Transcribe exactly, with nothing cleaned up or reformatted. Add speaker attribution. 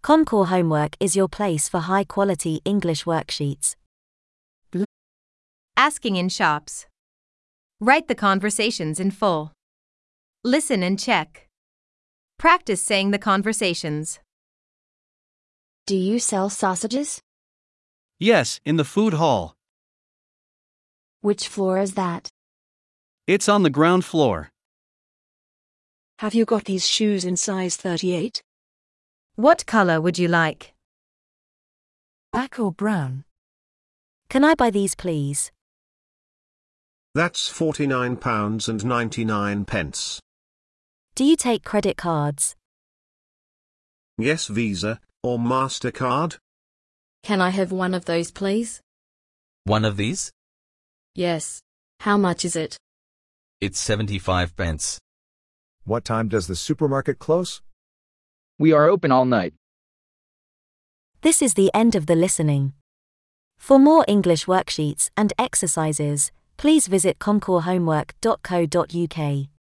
Speaker 1: Concours Homework is your place for high-quality English worksheets.
Speaker 2: Asking in shops. Write the conversations in full. Listen and check. Practice saying the conversations.
Speaker 3: Do you sell sausages?
Speaker 4: Yes, in the food hall.
Speaker 3: Which floor is that?
Speaker 4: It's on the ground floor.
Speaker 5: Have you got these shoes in size thirty-eight?
Speaker 2: What color would you like?
Speaker 5: Black or brown?
Speaker 1: Can I buy these, please?
Speaker 6: That's forty-nine pounds and ninety-nine pence.
Speaker 1: Do you take credit cards?
Speaker 6: Yes, Visa or MasterCard.
Speaker 3: Can I have one of those, please?
Speaker 7: One of these?
Speaker 3: Yes. How much is it?
Speaker 7: It's seventy-five pence.
Speaker 8: What time does the supermarket close?
Speaker 9: We are open all night.
Speaker 1: This is the end of the listening. For more English worksheets and exercises, please visit concours homework dot co dot U K.